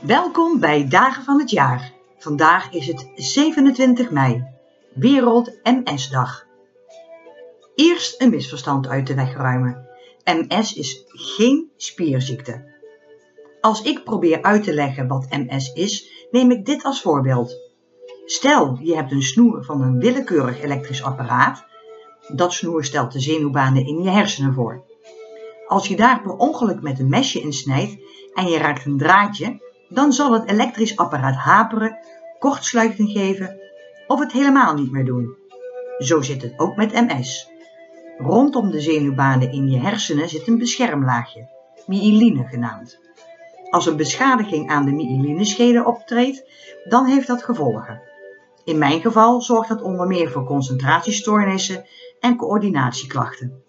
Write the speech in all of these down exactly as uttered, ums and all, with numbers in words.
Welkom bij Dagen van het Jaar. Vandaag is het zevenentwintig mei, Wereld M S-dag. Eerst een misverstand uit de weg ruimen. M S is geen spierziekte. Als ik probeer uit te leggen wat M S is, neem ik dit als voorbeeld. Stel, je hebt een snoer van een willekeurig elektrisch apparaat. Dat snoer stelt de zenuwbanen in je hersenen voor. Als je daar per ongeluk met een mesje in snijdt en je raakt een draadje, dan zal het elektrisch apparaat haperen, kortsluiting geven of het helemaal niet meer doen. Zo zit het ook met M S. Rondom de zenuwbanen in je hersenen zit een beschermlaagje, myeline genaamd. Als een beschadiging aan de myelineschede optreedt, dan heeft dat gevolgen. In mijn geval zorgt dat onder meer voor concentratiestoornissen en coördinatieklachten.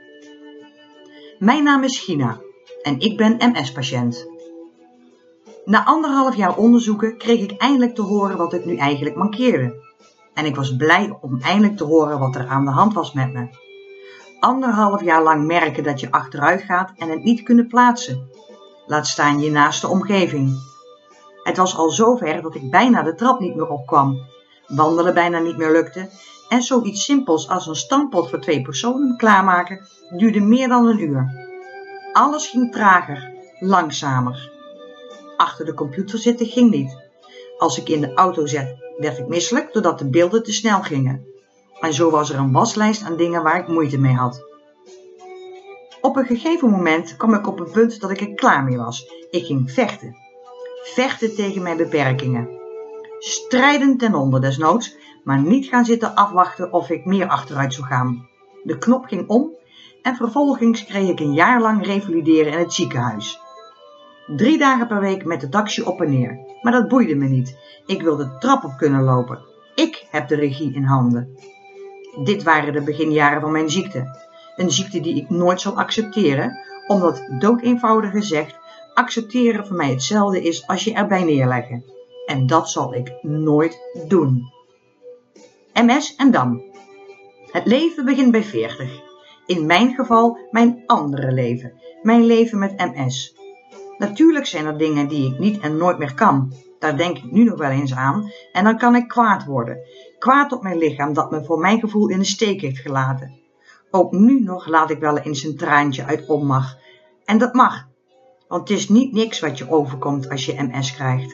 Mijn naam is Gina en ik ben M S-patiënt. Na anderhalf jaar onderzoeken kreeg ik eindelijk te horen wat ik nu eigenlijk mankeerde. En ik was blij om eindelijk te horen wat er aan de hand was met me. Anderhalf jaar lang merken dat je achteruit gaat en het niet kunnen plaatsen. Laat staan je naaste omgeving. Het was al zover dat ik bijna de trap niet meer opkwam, wandelen bijna niet meer lukte en zoiets simpels als een stampot voor twee personen klaarmaken duurde meer dan een uur. Alles ging trager, langzamer. Achter de computer zitten ging niet. Als ik in de auto zat, werd ik misselijk doordat de beelden te snel gingen. En zo was er een waslijst aan dingen waar ik moeite mee had. Op een gegeven moment kwam ik op een punt dat ik er klaar mee was. Ik ging vechten. Vechten tegen mijn beperkingen. Strijden ten onder desnoods, maar niet gaan zitten afwachten of ik meer achteruit zou gaan. De knop ging om en vervolgens kreeg ik een jaar lang revalideren in het ziekenhuis. Drie dagen per week met de taxi op en neer. Maar dat boeide me niet. Ik wilde de trap op kunnen lopen. Ik heb de regie in handen. Dit waren de beginjaren van mijn ziekte. Een ziekte die ik nooit zal accepteren, omdat doodeenvoudig gezegd, accepteren voor mij hetzelfde is als je erbij neerleggen. En dat zal ik nooit doen. M S en dan. Het leven begint bij veertig. In mijn geval mijn andere leven. Mijn leven met M S. Natuurlijk zijn er dingen die ik niet en nooit meer kan. Daar denk ik nu nog wel eens aan en dan kan ik kwaad worden. Kwaad op mijn lichaam dat me voor mijn gevoel in de steek heeft gelaten. Ook nu nog laat ik wel eens een traantje uit onmacht. En dat mag, want het is niet niks wat je overkomt als je M S krijgt.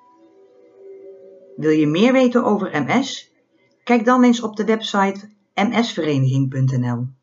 Wil je meer weten over M S? Kijk dan eens op de website m s vereniging punt n l.